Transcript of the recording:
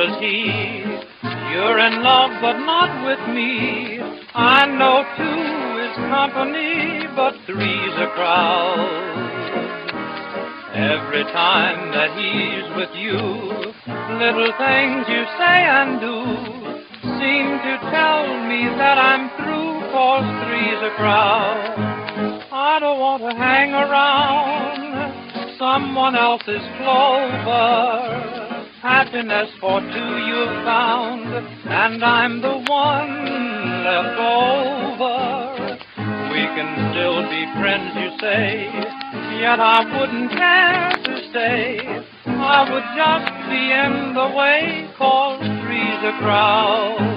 as he. You're in love, but not with me. I know two is company, but three's a crowd. Every time that he's with you, little things you say and do seem to tell me that I'm through, 'cause three's a crowd. I don't want to hang around someone else's clover. Happiness for two you've found, and I'm the one left over. We can still be friends, you say, yet I wouldn't care to stay. I would just be in the way, 'cause three's a crowd.